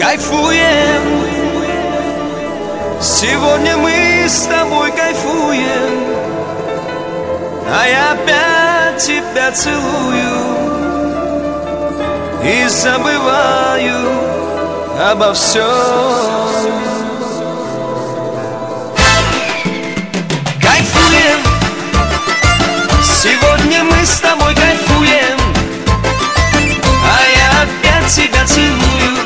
Кайфуем, сегодня мы с тобой кайфуем, а я опять тебя целую и забываю обо всем. Кайфуем, сегодня мы с тобой кайфуем, а я опять тебя целую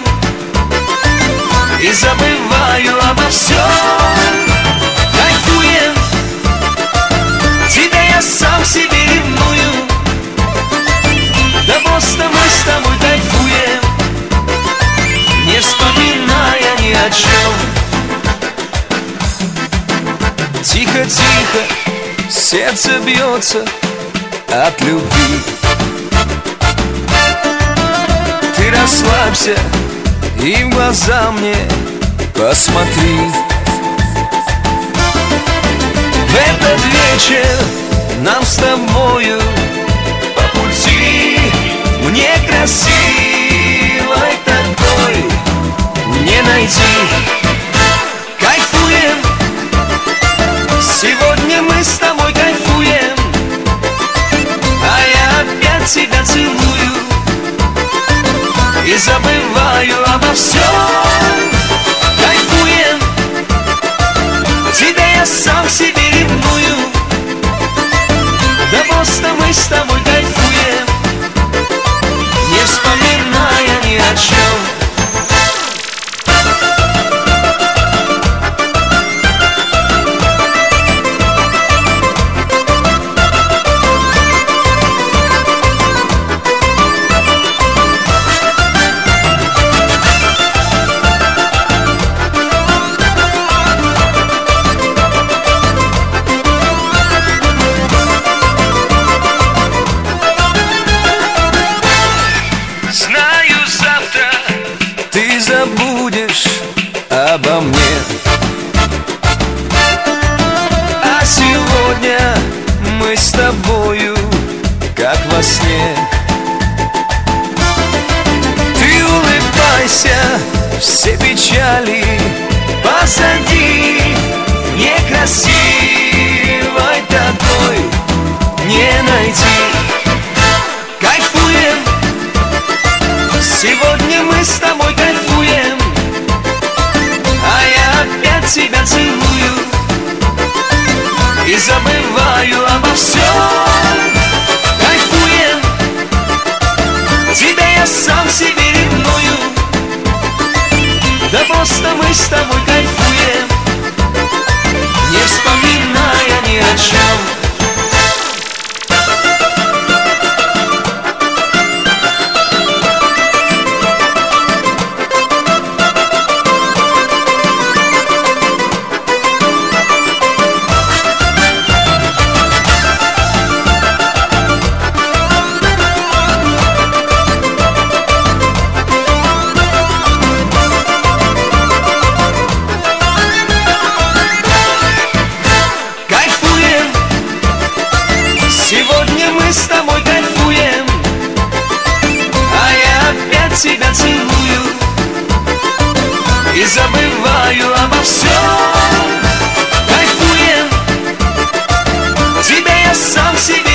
и забываю обо всем. Кайфуем, тебя я сам себе ревную, да просто мы с тобой кайфуем, не вспоминая ни о чем. Тихо-тихо сердце бьется от любви. Ты расслабься и в глаза мне посмотри. В этот вечер нам с тобою по пути, мне красивой такой не найти. Кайфуем, сегодня мы с тобой кайфуем, а я опять тебя целую и забываю обо всем. Кайфуем, тебя я сам себе ревную, да просто мы с тобой кайфуем, не вспоминая ни о чем. Ты забудешь обо мне, а сегодня мы с тобою как во сне. Ты улыбайся, все печали позади, некрасивой такой не найти. Кайфуем, сегодня мы с тобой кайфуем, а я опять тебя целую и забываю обо всем. Кайфуем, тебя я сам себе ревную, да просто мы с тобой кайфуем, не вспоминая ни о чем. Сегодня мы с тобой кайфуем, а я опять тебя целую и забываю обо всем.